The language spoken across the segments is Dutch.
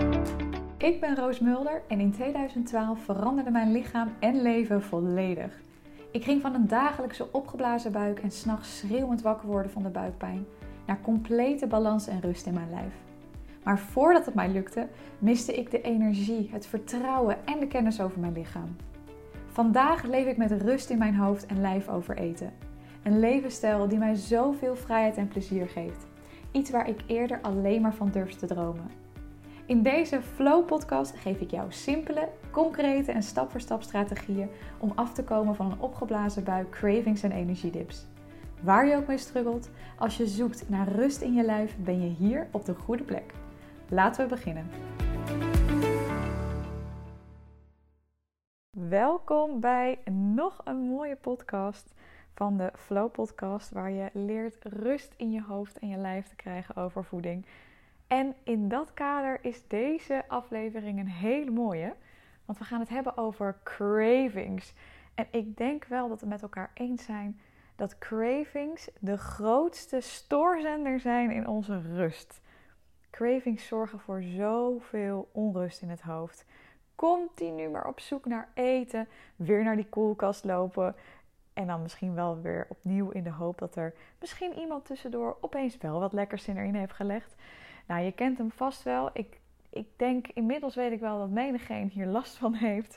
Ik ben Roos Mulder en in 2012 veranderde mijn lichaam en leven volledig. Ik ging van een dagelijkse opgeblazen buik en 's nachts schreeuwend wakker worden van de buikpijn naar complete balans en rust in mijn lijf. Maar voordat het mij lukte, miste ik de energie, het vertrouwen en de kennis over mijn lichaam. Vandaag leef ik met rust in mijn hoofd en lijf over eten. Een levensstijl die mij zoveel vrijheid en plezier geeft. Iets waar ik eerder alleen maar van durfde te dromen. In deze Flow podcast geef ik jou simpele, concrete en stap voor stap strategieën om af te komen van een opgeblazen buik, cravings en energiedips. Waar je ook mee struggelt, als je zoekt naar rust in je lijf, ben je hier op de goede plek. Laten we beginnen. Welkom bij nog een mooie podcast van de Flow podcast, waar je leert rust in je hoofd en je lijf te krijgen over voeding. En in dat kader is deze aflevering een hele mooie, want we gaan het hebben over cravings. En ik denk wel dat we met elkaar eens zijn dat cravings de grootste stoorzender zijn in onze rust. Cravings zorgen voor zoveel onrust in het hoofd. Continu maar op zoek naar eten, weer naar die koelkast lopen en dan misschien wel weer opnieuw in de hoop dat er misschien iemand tussendoor opeens wel wat lekkers erin heeft gelegd. Nou, je kent hem vast wel. Ik denk, inmiddels weet ik wel dat menigeen hier last van heeft.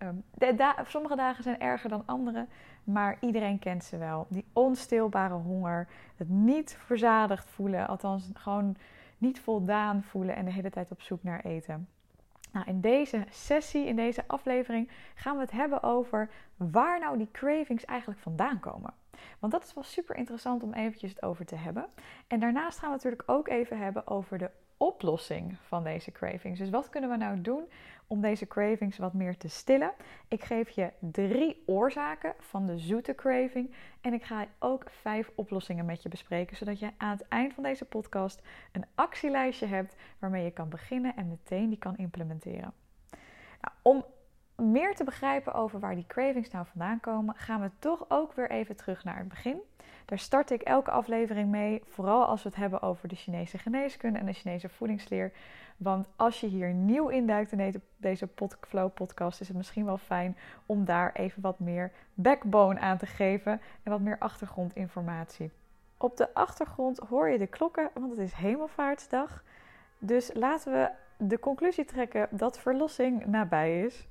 Sommige dagen zijn erger dan andere, maar iedereen kent ze wel. Die onstilbare honger, het niet verzadigd voelen, althans gewoon niet voldaan voelen en de hele tijd op zoek naar eten. Nou, in deze sessie, in deze aflevering, gaan we het hebben over waar nou die cravings eigenlijk vandaan komen. Want dat is wel super interessant om eventjes het over te hebben. En daarnaast gaan we natuurlijk ook even hebben over de oplossing van deze cravings. Dus wat kunnen we nou doen om deze cravings wat meer te stillen? Ik geef je 3 oorzaken van de zoete craving. En ik ga ook 5 oplossingen met je bespreken, zodat je aan het eind van deze podcast een actielijstje hebt waarmee je kan beginnen en meteen die kan implementeren. Nou, om meer te begrijpen over waar die cravings nou vandaan komen, gaan we toch ook weer even terug naar het begin. Daar start ik elke aflevering mee, vooral als we het hebben over de Chinese geneeskunde en de Chinese voedingsleer. Want als je hier nieuw induikt in deze Flow podcast, is het misschien wel fijn om daar even wat meer backbone aan te geven en wat meer achtergrondinformatie. Op de achtergrond hoor je de klokken, want het is Hemelvaartsdag. Dus laten we de conclusie trekken dat verlossing nabij is.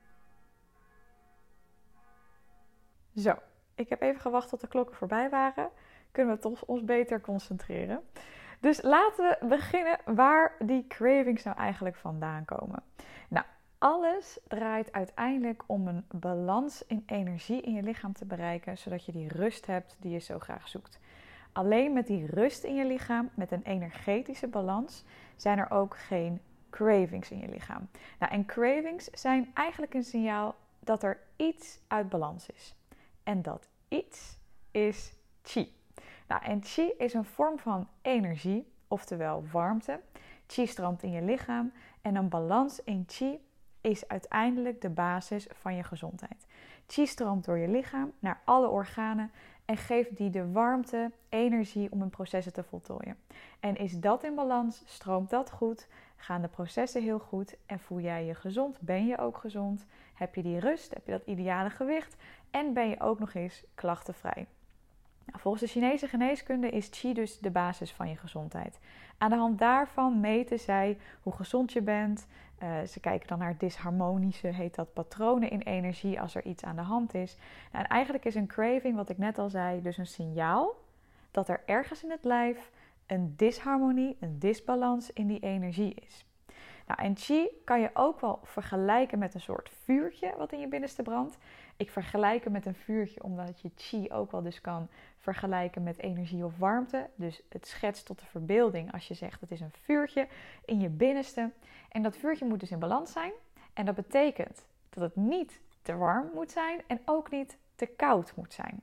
Zo, ik heb even gewacht tot de klokken voorbij waren. Kunnen we toch ons beter concentreren. Dus laten we beginnen waar die cravings nou eigenlijk vandaan komen. Nou, alles draait uiteindelijk om een balans in energie in je lichaam te bereiken, zodat je die rust hebt die je zo graag zoekt. Alleen met die rust in je lichaam, met een energetische balans, zijn er ook geen cravings in je lichaam. Nou, en cravings zijn eigenlijk een signaal dat er iets uit balans is. En dat iets is qi. Nou, en qi is een vorm van energie, oftewel warmte. Qi stroomt in je lichaam en een balans in qi is uiteindelijk de basis van je gezondheid. Qi stroomt door je lichaam naar alle organen en geeft die de warmte, energie om hun processen te voltooien. En is dat in balans, stroomt dat goed, gaan de processen heel goed en voel jij je gezond, ben je ook gezond, heb je die rust, heb je dat ideale gewicht en ben je ook nog eens klachtenvrij. Nou, volgens de Chinese geneeskunde is qi dus de basis van je gezondheid. Aan de hand daarvan meten zij hoe gezond je bent. Ze kijken dan naar disharmonische, heet dat, patronen in energie als er iets aan de hand is. Nou, en eigenlijk is een craving, wat ik net al zei, dus een signaal dat er ergens in het lijf een disharmonie, een disbalans in die energie is. Nou, en qi kan je ook wel vergelijken met een soort vuurtje wat in je binnenste brandt. Ik vergelijk het met een vuurtje omdat je qi ook wel dus kan vergelijken met energie of warmte. Dus het schetst tot de verbeelding als je zegt het is een vuurtje in je binnenste. En dat vuurtje moet dus in balans zijn. En dat betekent dat het niet te warm moet zijn en ook niet te koud moet zijn.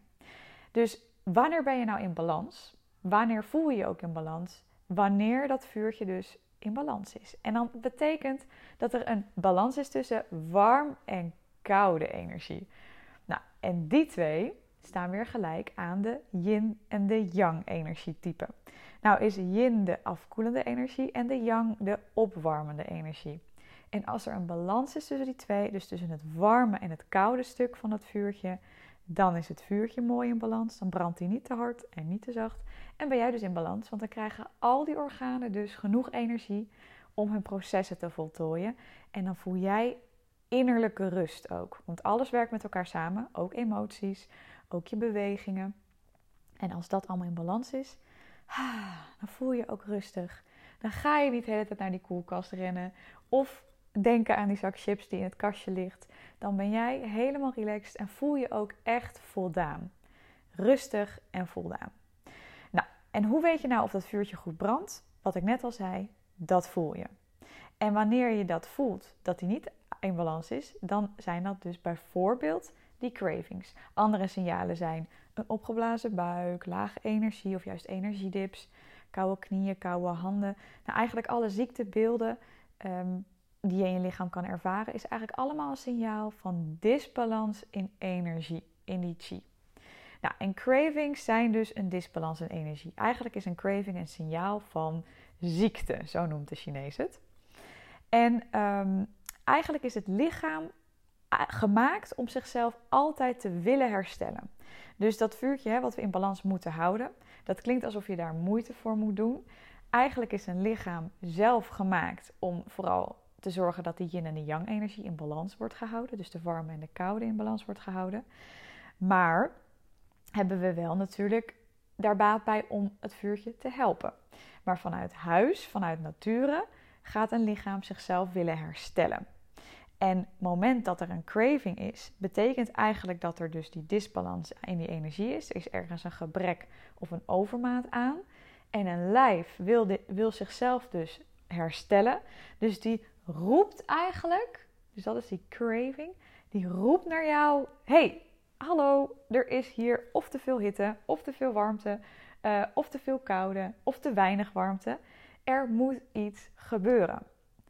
Dus wanneer ben je nou in balans? Wanneer voel je je ook in balans? Wanneer dat vuurtje dus in balans is. En dan betekent dat er een balans is tussen warm en koude energie. Nou, en die twee staan weer gelijk aan de yin en de yang energietypen. Nou is yin de afkoelende energie en de yang de opwarmende energie. En als er een balans is tussen die twee, dus tussen het warme en het koude stuk van het vuurtje, dan is het vuurtje mooi in balans. Dan brandt hij niet te hard en niet te zacht. En ben jij dus in balans, want dan krijgen al die organen dus genoeg energie om hun processen te voltooien. En dan voel jij innerlijke rust ook. Want alles werkt met elkaar samen, ook emoties, ook je bewegingen. En als dat allemaal in balans is, dan voel je ook rustig. Dan ga je niet de hele tijd naar die koelkast rennen of denken aan die zak chips die in het kastje ligt. Dan ben jij helemaal relaxed en voel je ook echt voldaan. Rustig en voldaan. Nou, en hoe weet je nou of dat vuurtje goed brandt? Wat ik net al zei, dat voel je. En wanneer je dat voelt, dat die niet in balans is, dan zijn dat dus bijvoorbeeld die cravings. Andere signalen zijn een opgeblazen buik, lage energie of juist energiedips, koude knieën, koude handen. Nou, eigenlijk alle ziektebeelden die je in je lichaam kan ervaren, is eigenlijk allemaal een signaal van disbalans in energie, in die chi. Nou, en cravings zijn dus een disbalans in energie. Eigenlijk is een craving een signaal van ziekte, zo noemt de Chinees het. En eigenlijk is het lichaam gemaakt om zichzelf altijd te willen herstellen. Dus dat vuurtje wat we in balans moeten houden, dat klinkt alsof je daar moeite voor moet doen. Eigenlijk is een lichaam zelf gemaakt om vooral te zorgen dat de yin en de yang energie in balans wordt gehouden. Dus de warme en de koude in balans wordt gehouden. Maar hebben we wel natuurlijk daar baat bij om het vuurtje te helpen. Maar vanuit huis, vanuit nature, gaat een lichaam zichzelf willen herstellen. En het moment dat er een craving is, betekent eigenlijk dat er dus die disbalans in die energie is. Er is ergens een gebrek of een overmaat aan. En een lijf wil zichzelf dus herstellen. Dus die roept eigenlijk, dus dat is die craving, die roept naar jou: hey, hallo, er is hier of te veel hitte, of te veel warmte, of te veel koude, of te weinig warmte. Er moet iets gebeuren.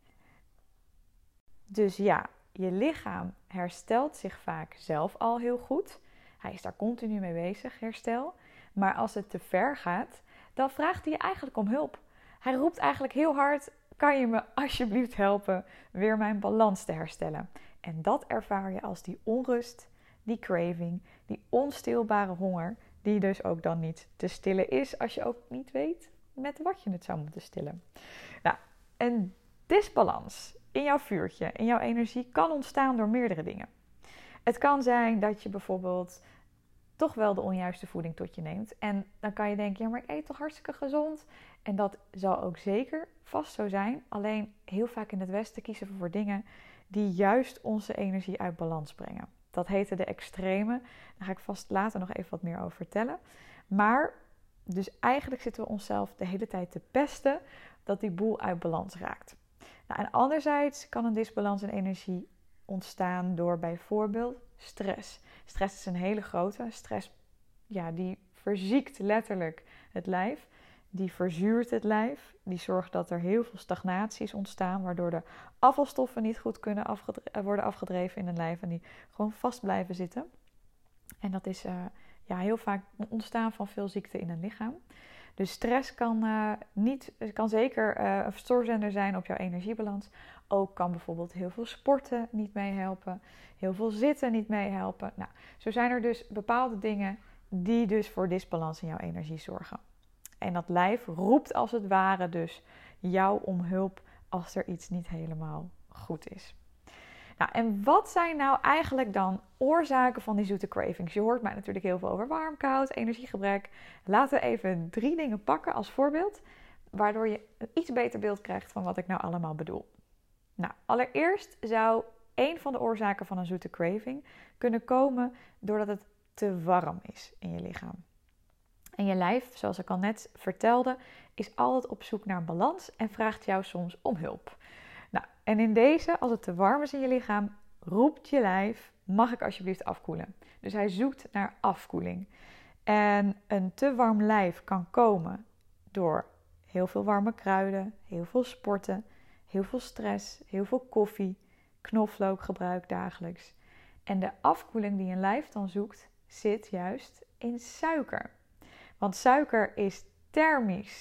Dus ja, je lichaam herstelt zich vaak zelf al heel goed. Hij is daar continu mee bezig, herstel. Maar als het te ver gaat, dan vraagt hij je eigenlijk om hulp. Hij roept eigenlijk heel hard: kan je me alsjeblieft helpen weer mijn balans te herstellen? En dat ervaar je als die onrust, die craving, die onstilbare honger, die dus ook dan niet te stillen is als je ook niet weet met wat je het zou moeten stillen. Nou, een disbalans in jouw vuurtje, in jouw energie, kan ontstaan door meerdere dingen. Het kan zijn dat je bijvoorbeeld toch wel de onjuiste voeding tot je neemt. En dan kan je denken: ja, maar ik eet toch hartstikke gezond? En dat zal ook zeker vast zo zijn. Alleen heel vaak in het Westen kiezen we voor dingen die juist onze energie uit balans brengen. Dat heten de extreme. Daar ga ik vast later nog even wat meer over vertellen. Maar dus eigenlijk zitten we onszelf de hele tijd te pesten dat die boel uit balans raakt. Nou, en anderzijds kan een disbalans in energie ontstaan door bijvoorbeeld stress. Stress is een hele grote. Stress, ja, die verziekt letterlijk het lijf. Die verzuurt het lijf. Die zorgt dat er heel veel stagnaties ontstaan, waardoor de afvalstoffen niet goed kunnen worden afgedreven in het lijf en die gewoon vast blijven zitten. En dat is heel vaak ontstaan van veel ziekte in een lichaam. Dus stress kan zeker een stoorzender zijn op jouw energiebalans. Ook kan bijvoorbeeld heel veel sporten niet meehelpen. Heel veel zitten niet meehelpen. Nou, zo zijn er dus bepaalde dingen die dus voor disbalans in jouw energie zorgen. En dat lijf roept als het ware dus jou om hulp als er iets niet helemaal goed is. Nou, en wat zijn nou eigenlijk dan oorzaken van die zoete cravings? Je hoort mij natuurlijk heel veel over warm, koud, energiegebrek. Laten we even 3 dingen pakken als voorbeeld, waardoor je een iets beter beeld krijgt van wat ik nou allemaal bedoel. Nou, allereerst zou een van de oorzaken van een zoete craving kunnen komen doordat het te warm is in je lichaam. En je lijf, zoals ik al net vertelde, is altijd op zoek naar balans en vraagt jou soms om hulp. Nou, en in deze, als het te warm is in je lichaam, roept je lijf: mag ik alsjeblieft afkoelen? Dus hij zoekt naar afkoeling. En een te warm lijf kan komen door heel veel warme kruiden, heel veel sporten, heel veel stress, heel veel koffie, knoflookgebruik dagelijks. En de afkoeling die een lijf dan zoekt, zit juist in suiker. Want suiker is thermisch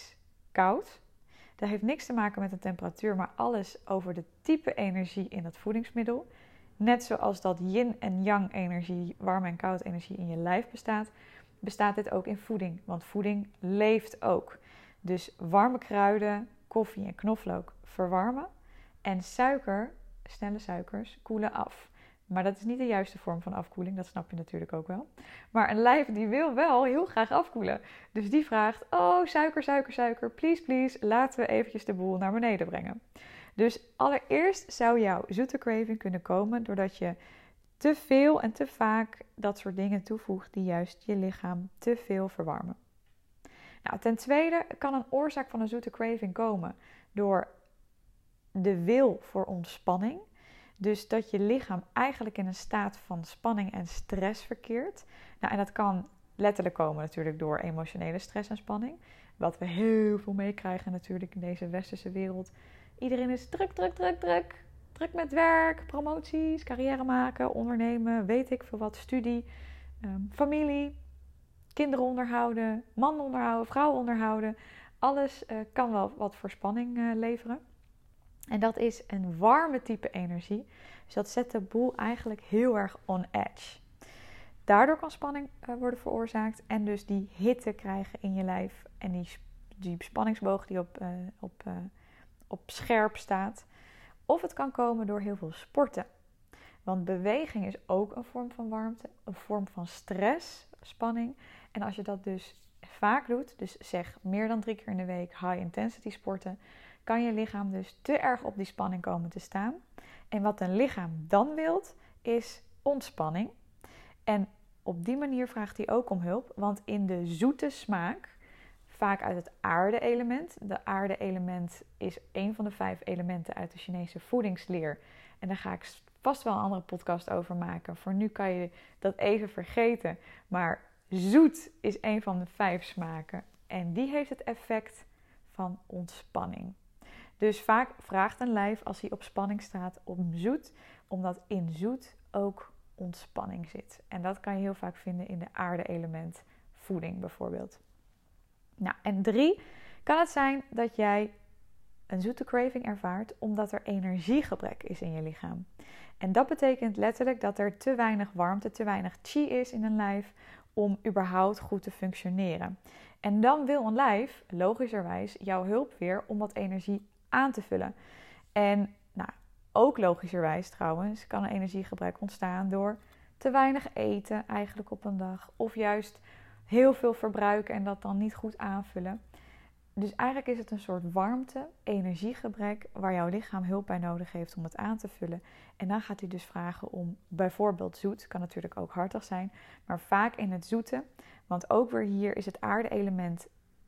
koud. Dat heeft niks te maken met de temperatuur, maar alles over de type energie in dat voedingsmiddel. Net zoals dat yin en yang energie, warme en koude energie in je lijf bestaat, bestaat dit ook in voeding. Want voeding leeft ook. Dus warme kruiden, koffie en knoflook verwarmen. En suiker, snelle suikers, koelen af. Maar dat is niet de juiste vorm van afkoeling, dat snap je natuurlijk ook wel. Maar een lijf die wil wel heel graag afkoelen. Dus die vraagt, oh suiker, suiker, suiker, please, please, laten we eventjes de boel naar beneden brengen. Dus allereerst zou jouw zoete craving kunnen komen doordat je te veel en te vaak dat soort dingen toevoegt die juist je lichaam te veel verwarmen. Nou, ten tweede kan een oorzaak van een zoete craving komen door de wil voor ontspanning. Dus dat je lichaam eigenlijk in een staat van spanning en stress verkeert. Nou, en dat kan letterlijk komen natuurlijk door emotionele stress en spanning. Wat we heel veel meekrijgen natuurlijk in deze westerse wereld. Iedereen is druk, druk, druk, druk. Druk met werk, promoties, carrière maken, ondernemen, weet ik veel wat, studie, familie, kinderen onderhouden, man onderhouden, vrouw onderhouden. Alles kan wel wat voor spanning leveren. En dat is een warme type energie. Dus dat zet de boel eigenlijk heel erg on edge. Daardoor kan spanning worden veroorzaakt. En dus die hitte krijgen in je lijf. En die spanningsboog die op scherp staat. Of het kan komen door heel veel sporten. Want beweging is ook een vorm van warmte. Een vorm van stress, spanning. En als je dat dus vaak doet. Dus zeg meer dan 3 keer in de week high intensity sporten. Kan je lichaam dus te erg op die spanning komen te staan. En wat een lichaam dan wilt, is ontspanning. En op die manier vraagt hij ook om hulp. Want in de zoete smaak, vaak uit het aarde-element. De aarde-element is een van de 5 elementen uit de Chinese voedingsleer. En daar ga ik vast wel een andere podcast over maken. Voor nu kan je dat even vergeten. Maar zoet is een van de 5 smaken. En die heeft het effect van ontspanning. Dus vaak vraagt een lijf als hij op spanning staat om zoet, omdat in zoet ook ontspanning zit. En dat kan je heel vaak vinden in de aarde-element voeding bijvoorbeeld. Nou, en 3 kan het zijn dat jij een zoete craving ervaart omdat er energiegebrek is in je lichaam. En dat betekent letterlijk dat er te weinig warmte, te weinig qi is in een lijf om überhaupt goed te functioneren. En dan wil een lijf, logischerwijs, jouw hulp weer om wat energie aan te vullen. En nou, ook logischerwijs trouwens kan een energiegebrek ontstaan door te weinig eten eigenlijk op een dag. Of juist heel veel verbruiken en dat dan niet goed aanvullen. Dus eigenlijk is het een soort warmte, energiegebrek waar jouw lichaam hulp bij nodig heeft om het aan te vullen. En dan gaat hij dus vragen om bijvoorbeeld zoet, kan natuurlijk ook hartig zijn, maar vaak in het zoete. Want ook weer hier is het aarde-element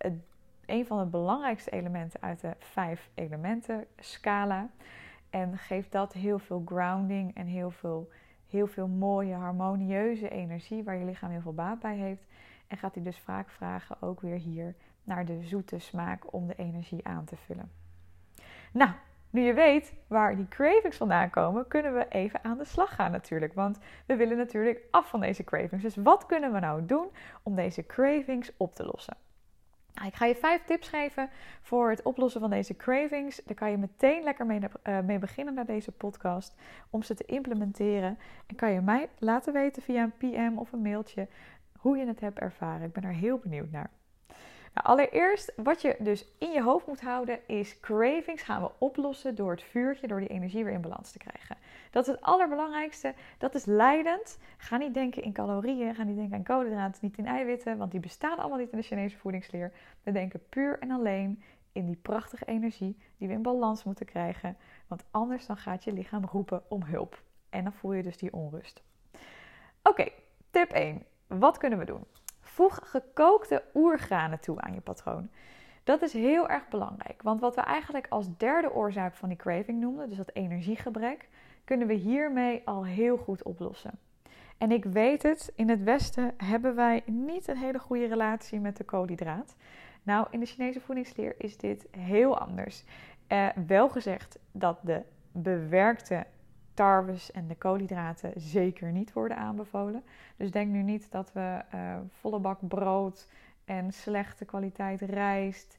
een van de belangrijkste elementen uit de 5 elementen scala. En geeft dat heel veel grounding en heel veel mooie, harmonieuze energie waar je lichaam heel veel baat bij heeft. En gaat hij dus vaak vragen ook weer hier naar de zoete smaak om de energie aan te vullen. Nou, nu je weet waar die cravings vandaan komen, kunnen we even aan de slag gaan natuurlijk. Want we willen natuurlijk af van deze cravings. Dus wat kunnen we nou doen om deze cravings op te lossen? Nou, ik ga je 5 tips geven voor het oplossen van deze cravings. Daar kan je meteen lekker mee beginnen naar deze podcast om ze te implementeren. En kan je mij laten weten via een PM of een mailtje hoe je het hebt ervaren. Ik ben er heel benieuwd naar. Nou, allereerst, wat je dus in je hoofd moet houden is cravings gaan we oplossen door het vuurtje, door die energie weer in balans te krijgen. Dat is het allerbelangrijkste. Dat is leidend. Ga niet denken in calorieën, ga niet denken aan koolhydraten, niet in eiwitten, want die bestaan allemaal niet in de Chinese voedingsleer. We denken puur en alleen in die prachtige energie die we in balans moeten krijgen, want anders dan gaat je lichaam roepen om hulp. En dan voel je dus die onrust. Oké, tip 1. Wat kunnen we doen? Voeg gekookte oergranen toe aan je patroon. Dat is heel erg belangrijk, want wat we eigenlijk als derde oorzaak van die craving noemden, dus dat energiegebrek, kunnen we hiermee al heel goed oplossen. En ik weet het, in het Westen hebben wij niet een hele goede relatie met de koolhydraat. Nou, in de Chinese voedingsleer is dit heel anders. Wel gezegd dat de bewerkte tarwes en de koolhydraten zeker niet worden aanbevolen. Dus denk nu niet dat we volle bak brood en slechte kwaliteit rijst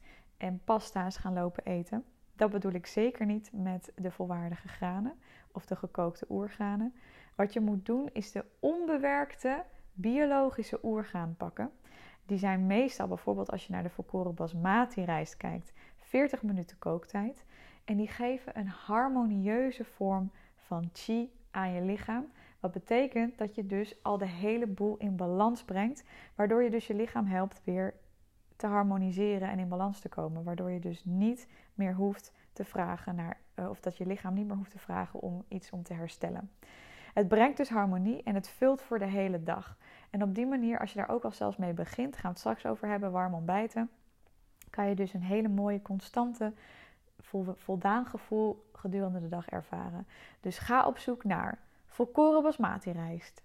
en pasta's gaan lopen eten. Dat bedoel ik zeker niet met de volwaardige granen of de gekookte oergranen. Wat je moet doen is de onbewerkte biologische oergraan pakken. Die zijn meestal, bijvoorbeeld als je naar de volkoren basmati rijst kijkt, 40 minuten kooktijd. En die geven een harmonieuze vorm van qi aan je lichaam. Wat betekent dat je dus al de hele boel in balans brengt. Waardoor je dus je lichaam helpt weer te harmoniseren en in balans te komen. Waardoor je dus niet meer hoeft te vragen naar, of dat je lichaam niet meer hoeft te vragen om iets om te herstellen. Het brengt dus harmonie en het vult voor de hele dag. En op die manier, als je daar ook al zelfs mee begint, gaan we het straks over hebben, warm ontbijten, kan je dus een hele mooie, constante, voldaan gevoel gedurende de dag ervaren. Dus ga op zoek naar volkoren basmati rijst,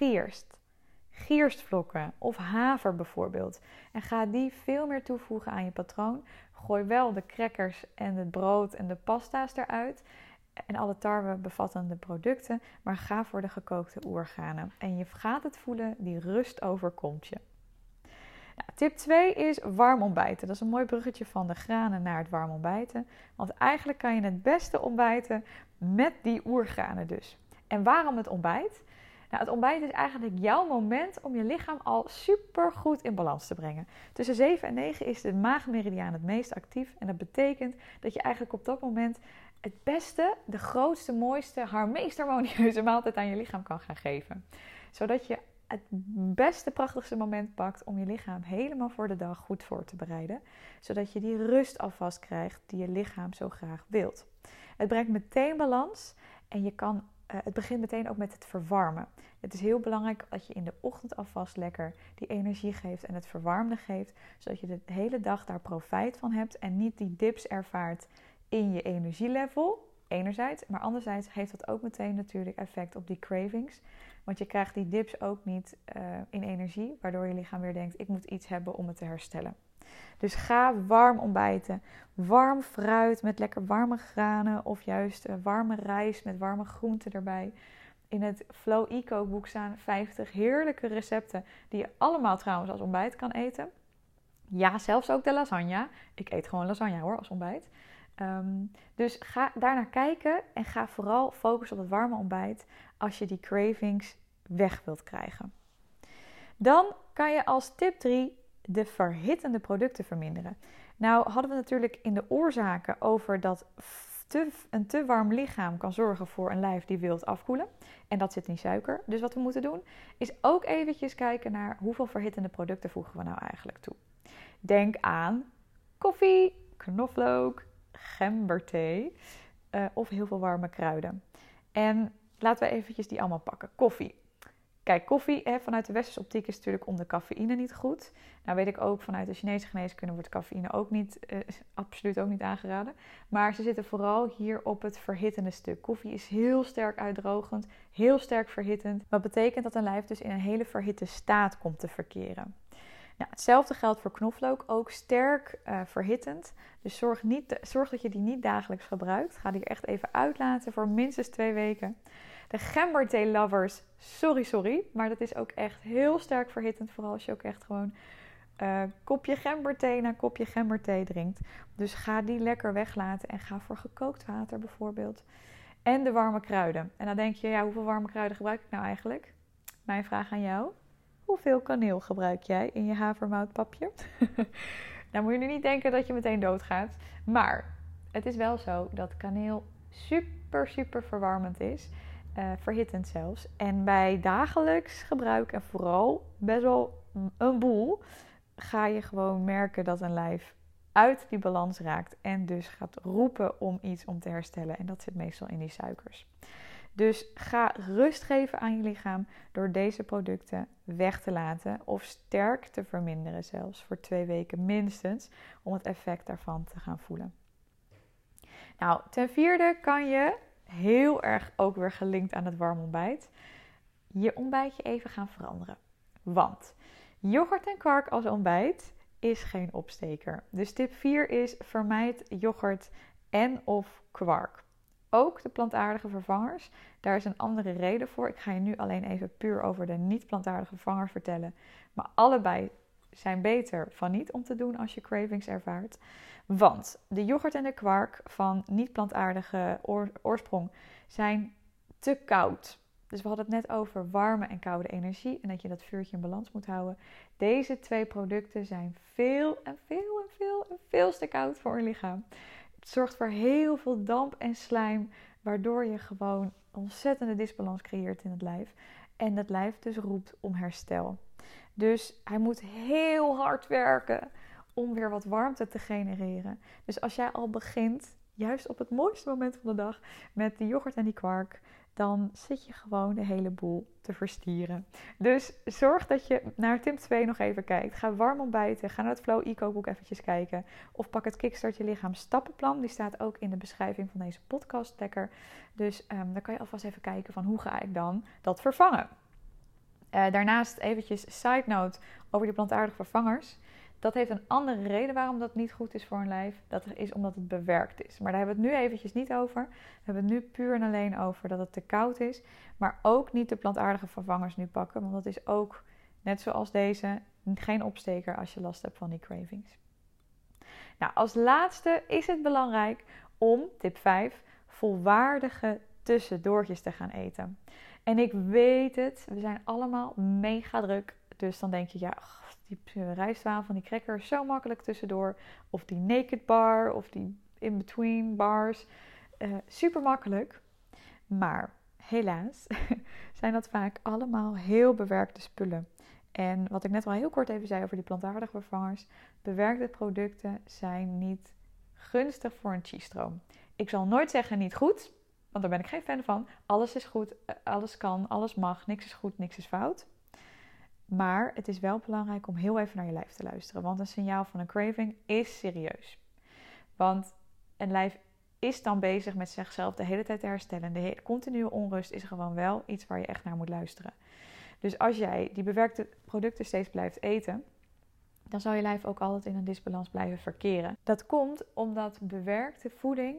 gierstvlokken of haver bijvoorbeeld. En ga die veel meer toevoegen aan je patroon. Gooi wel de crackers en het brood en de pasta's eruit en alle tarwe bevattende producten, maar ga voor de gekookte oergranen. En je gaat het voelen, die rust overkomt je. Nou, tip 2 is warm ontbijten. Dat is een mooi bruggetje van de granen naar het warm ontbijten. Want eigenlijk kan je het beste ontbijten met die oergranen dus. En waarom het ontbijt? Nou, het ontbijt is eigenlijk jouw moment om je lichaam al super goed in balans te brengen. Tussen 7 en 9 is de maagmeridiaan het meest actief. En dat betekent dat je eigenlijk op dat moment het beste, de grootste, mooiste, meest harmonieuze maaltijd aan je lichaam kan gaan geven. Zodat je het beste, prachtigste moment pakt om je lichaam helemaal voor de dag goed voor te bereiden. Zodat je die rust alvast krijgt die je lichaam zo graag wilt. Het brengt meteen balans en het begint meteen ook met het verwarmen. Het is heel belangrijk dat je in de ochtend alvast lekker die energie geeft en het verwarmde geeft. Zodat je de hele dag daar profijt van hebt en niet die dips ervaart in je energielevel, enerzijds. Maar anderzijds heeft dat ook meteen natuurlijk effect op die cravings. Want je krijgt die dips ook niet in energie, waardoor je lichaam weer denkt, ik moet iets hebben om het te herstellen. Dus ga warm ontbijten. Warm fruit met lekker warme granen of juist warme rijst met warme groenten erbij. In het Flow Eco boek staan 50 heerlijke recepten die je allemaal trouwens als ontbijt kan eten. Ja, zelfs ook de lasagne. Ik eet gewoon lasagne hoor als ontbijt. Dus ga daarnaar kijken en ga vooral focussen op het warme ontbijt als je die cravings weg wilt krijgen. Dan kan je als tip 3 de verhittende producten verminderen. Nou hadden we natuurlijk in de oorzaken over dat een te warm lichaam kan zorgen voor een lijf die wilt afkoelen. En dat zit in suiker. Dus wat we moeten doen is ook eventjes kijken naar hoeveel verhittende producten voegen we nou eigenlijk toe. Denk aan koffie, knoflook, gemberthee of heel veel warme kruiden. En laten we eventjes die allemaal pakken. Koffie. Kijk, koffie vanuit de westerse optiek is natuurlijk om de cafeïne niet goed. Nou weet ik ook vanuit de Chinese geneeskunde wordt cafeïne ook niet, absoluut ook niet aangeraden. Maar ze zitten vooral hier op het verhittende stuk. Koffie is heel sterk uitdrogend, heel sterk verhittend. Wat betekent dat een lijf dus in een hele verhitte staat komt te verkeren. Nou, hetzelfde geldt voor knoflook, ook sterk verhittend. Dus zorg dat je die niet dagelijks gebruikt. Ga die er echt even uitlaten voor minstens 2 weken. De gemberthee lovers, sorry, maar dat is ook echt heel sterk verhittend. Vooral als je ook echt gewoon kopje gemberthee na kopje gemberthee drinkt. Dus ga die lekker weglaten en ga voor gekookt water bijvoorbeeld. En de warme kruiden. En dan denk je, ja, hoeveel warme kruiden gebruik ik nou eigenlijk? Mijn vraag aan jou. Hoeveel kaneel gebruik jij in je havermoutpapje? Nou moet je nu niet denken dat je meteen doodgaat. Maar het is wel zo dat kaneel super verwarmend is. Verhittend zelfs. En bij dagelijks gebruik en vooral best wel een boel, ga je gewoon merken dat een lijf uit die balans raakt. En dus gaat roepen om iets om te herstellen. En dat zit meestal in die suikers. Dus ga rust geven aan je lichaam door deze producten weg te laten of sterk te verminderen zelfs voor 2 weken minstens om het effect daarvan te gaan voelen. Nou, ten vierde kan je heel erg ook weer gelinkt aan het warm ontbijt je ontbijtje even gaan veranderen. Want yoghurt en kwark als ontbijt is geen opsteker. Dus tip 4 is vermijd yoghurt en of kwark. Ook de plantaardige vervangers, daar is een andere reden voor. Ik ga je nu alleen even puur over de niet-plantaardige vervangers vertellen. Maar allebei zijn beter van niet om te doen als je cravings ervaart. Want de yoghurt en de kwark van niet-plantaardige oorsprong zijn te koud. Dus we hadden het net over warme en koude energie en dat je dat vuurtje in balans moet houden. Deze 2 producten zijn veel te koud voor je lichaam. Het zorgt voor heel veel damp en slijm, waardoor je gewoon ontzettende disbalans creëert in het lijf. En het lijf dus roept om herstel. Dus hij moet heel hard werken om weer wat warmte te genereren. Dus als jij al begint, juist op het mooiste moment van de dag, met die yoghurt en die kwark, dan zit je gewoon de hele boel te verstieren. Dus zorg dat je naar tip 2 nog even kijkt. Ga warm ontbijten. Ga naar het Flow e-kookboek eventjes kijken. Of pak het Kickstart je lichaam stappenplan. Die staat ook in de beschrijving van deze podcast lekker. Dus dan kan je alvast even kijken van hoe ga ik dan dat vervangen. Daarnaast eventjes side note over die plantaardige vervangers. Dat heeft een andere reden waarom dat niet goed is voor een lijf. Dat is omdat het bewerkt is. Maar daar hebben we het nu eventjes niet over. We hebben het nu puur en alleen over dat het te koud is. Maar ook niet de plantaardige vervangers nu pakken. Want dat is ook, net zoals deze, geen opsteker als je last hebt van die cravings. Nou, als laatste is het belangrijk om, tip 5, volwaardige tussendoortjes te gaan eten. En ik weet het, we zijn allemaal mega druk. Dus dan denk je, ja, die rijstwafel van die cracker is zo makkelijk tussendoor. Of die naked bar, of die in-between bars. Super makkelijk. Maar helaas zijn dat vaak allemaal heel bewerkte spullen. En wat ik net al heel kort even zei over die plantaardige vervangers. Bewerkte producten zijn niet gunstig voor een chi-stroom. Ik zal nooit zeggen niet goed, want daar ben ik geen fan van. Alles is goed, alles kan, alles mag. Niks is goed, niks is fout. Maar het is wel belangrijk om heel even naar je lijf te luisteren. Want een signaal van een craving is serieus. Want een lijf is dan bezig met zichzelf de hele tijd te herstellen. De continue onrust is gewoon wel iets waar je echt naar moet luisteren. Dus als jij die bewerkte producten steeds blijft eten, dan zal je lijf ook altijd in een disbalans blijven verkeren. Dat komt omdat bewerkte voeding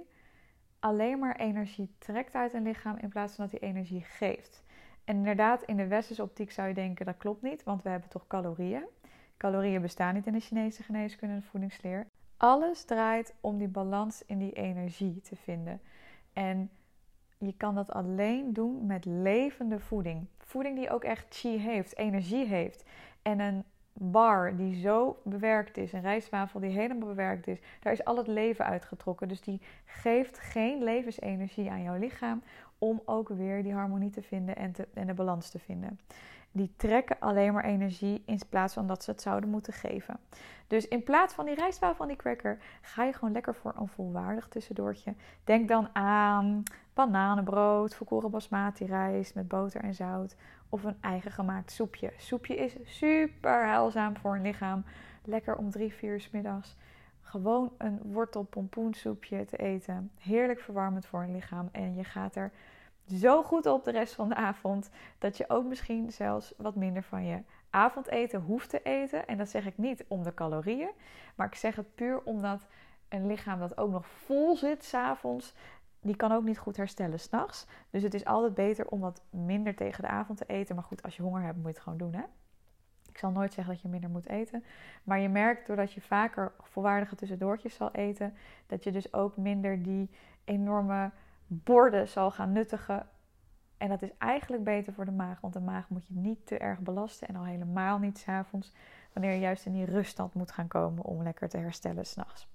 alleen maar energie trekt uit een lichaam in plaats van dat die energie geeft. En inderdaad, in de westerse optiek zou je denken, dat klopt niet, want we hebben toch calorieën. Calorieën bestaan niet in de Chinese geneeskunde en voedingsleer. Alles draait om die balans in die energie te vinden. En je kan dat alleen doen met levende voeding. Voeding die ook echt chi heeft, energie heeft. En een bar die zo bewerkt is, een rijstwafel die helemaal bewerkt is, daar is al het leven uitgetrokken. Dus die geeft geen levensenergie aan jouw lichaam om ook weer die harmonie te vinden en de balans te vinden. Die trekken alleen maar energie in plaats van dat ze het zouden moeten geven. Dus in plaats van die rijstwafel en die cracker ga je gewoon lekker voor een volwaardig tussendoortje. Denk dan aan bananenbrood, volkoren basmati rijst met boter en zout. Of een eigen gemaakt soepje. Soepje is super heilzaam voor een lichaam. Lekker om 3-4 uur 's middags. Gewoon een wortel-pompoensoepje te eten. Heerlijk verwarmend voor een lichaam. En je gaat er zo goed op de rest van de avond, dat je ook misschien zelfs wat minder van je avondeten hoeft te eten. En dat zeg ik niet om de calorieën, maar ik zeg het puur omdat een lichaam dat ook nog vol zit 's avonds, die kan ook niet goed herstellen 's nachts. Dus het is altijd beter om wat minder tegen de avond te eten. Maar goed, als je honger hebt, moet je het gewoon doen, hè? Ik zal nooit zeggen dat je minder moet eten. Maar je merkt doordat je vaker volwaardige tussendoortjes zal eten, dat je dus ook minder die enorme borden zal gaan nuttigen. En dat is eigenlijk beter voor de maag. Want de maag moet je niet te erg belasten. En al helemaal niet 's avonds. Wanneer je juist in die ruststand moet gaan komen om lekker te herstellen 's nachts.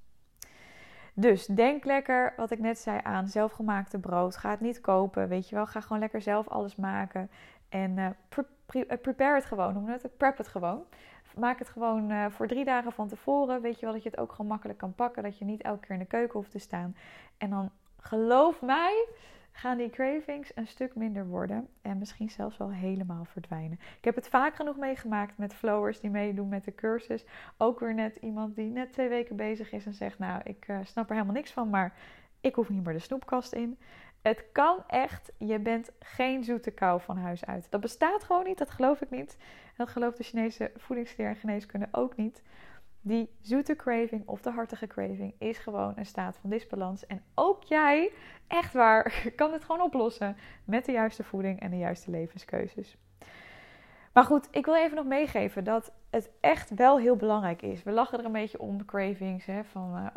Dus denk lekker, wat ik net zei, aan zelfgemaakte brood. Ga het niet kopen, weet je wel. Ga gewoon lekker zelf alles maken. En prepare het gewoon. Hoe noem je het? Prep het gewoon. Maak het gewoon voor 3 dagen van tevoren. Weet je wel, dat je het ook gewoon makkelijk kan pakken. Dat je niet elke keer in de keuken hoeft te staan. En dan, geloof mij, gaan die cravings een stuk minder worden. En misschien zelfs wel helemaal verdwijnen. Ik heb het vaak genoeg meegemaakt met flowers die meedoen met de cursus. Ook weer net iemand die net 2 weken bezig is en zegt, nou, ik snap er helemaal niks van, maar ik hoef niet meer de snoepkast in. Het kan echt, je bent geen zoete kou van huis uit. Dat bestaat gewoon niet, dat geloof ik niet. En dat gelooft de Chinese voedingsleer en geneeskunde ook niet. Die zoete craving of de hartige craving is gewoon een staat van disbalans. En ook jij, echt waar, kan dit gewoon oplossen met de juiste voeding en de juiste levenskeuzes. Maar goed, ik wil even nog meegeven dat het echt wel heel belangrijk is. We lachen er een beetje om, de cravings. Hè,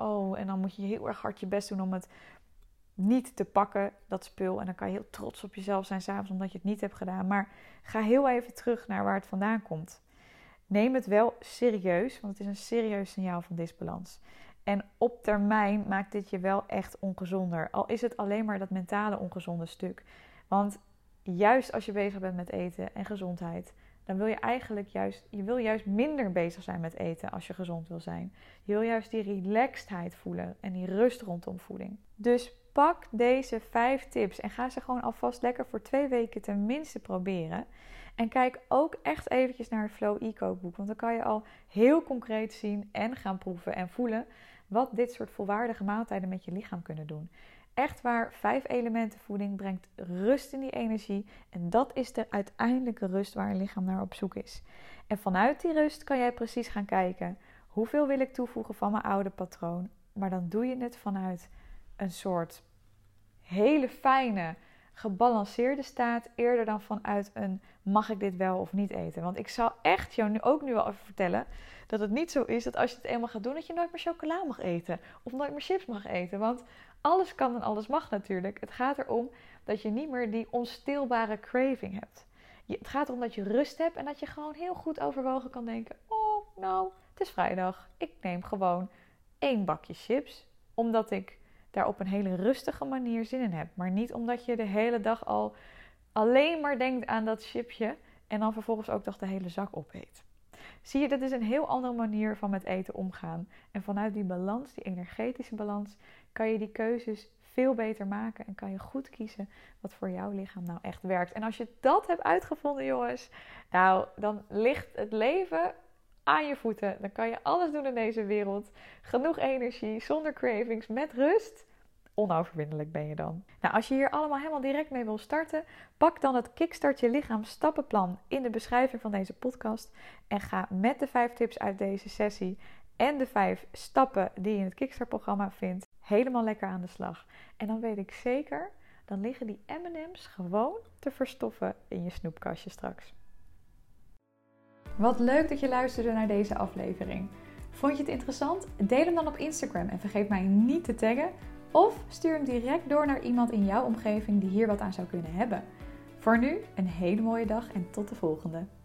en dan moet je heel erg hard je best doen om het niet te pakken, dat spul. En dan kan je heel trots op jezelf zijn 's avonds omdat je het niet hebt gedaan. Maar ga heel even terug naar waar het vandaan komt. Neem het wel serieus, want het is een serieus signaal van disbalans. En op termijn maakt dit je wel echt ongezonder. Al is het alleen maar dat mentale ongezonde stuk. Want juist als je bezig bent met eten en gezondheid, dan wil je eigenlijk juist minder bezig zijn met eten als je gezond wil zijn. Je wil juist die relaxedheid voelen en die rust rondom voeding. Dus pak deze 5 tips en ga ze gewoon alvast lekker voor 2 weken tenminste proberen. En kijk ook echt eventjes naar het Flow e-kookboek. Want dan kan je al heel concreet zien en gaan proeven en voelen wat dit soort volwaardige maaltijden met je lichaam kunnen doen. Echt waar, 5 elementen voeding brengt rust in die energie. En dat is de uiteindelijke rust waar je lichaam naar op zoek is. En vanuit die rust kan jij precies gaan kijken, hoeveel wil ik toevoegen van mijn oude patroon. Maar dan doe je het vanuit een soort hele fijne, gebalanceerde staat, eerder dan vanuit een mag ik dit wel of niet eten. Want ik zal echt jou nu al even vertellen dat het niet zo is dat als je het eenmaal gaat doen, dat je nooit meer chocola mag eten of nooit meer chips mag eten. Want alles kan en alles mag natuurlijk. Het gaat erom dat je niet meer die onstilbare craving hebt. Het gaat erom dat je rust hebt en dat je gewoon heel goed overwogen kan denken, oh nou, het is vrijdag. Ik neem gewoon 1 bakje chips, omdat ik daar op een hele rustige manier zin in heb. Maar niet omdat je de hele dag al alleen maar denkt aan dat chipje en dan vervolgens ook nog de hele zak opeet. Zie je, dat is een heel andere manier van met eten omgaan. En vanuit die balans, die energetische balans, kan je die keuzes veel beter maken. En kan je goed kiezen wat voor jouw lichaam nou echt werkt. En als je dat hebt uitgevonden, jongens, nou, dan ligt het leven aan je voeten. Dan kan je alles doen in deze wereld. Genoeg energie, zonder cravings, met rust. Onoverwinnelijk ben je dan. Nou, als je hier allemaal helemaal direct mee wil starten, pak dan het Kickstart je lichaam stappenplan in de beschrijving van deze podcast en ga met de 5 tips uit deze sessie en de 5 stappen die je in het Kickstart programma vindt, helemaal lekker aan de slag. En dan weet ik zeker, dan liggen die M&M's gewoon te verstoffen in je snoepkastje straks. Wat leuk dat je luisterde naar deze aflevering. Vond je het interessant? Deel hem dan op Instagram en vergeet mij niet te taggen. Of stuur hem direct door naar iemand in jouw omgeving die hier wat aan zou kunnen hebben. Voor nu, een hele mooie dag en tot de volgende.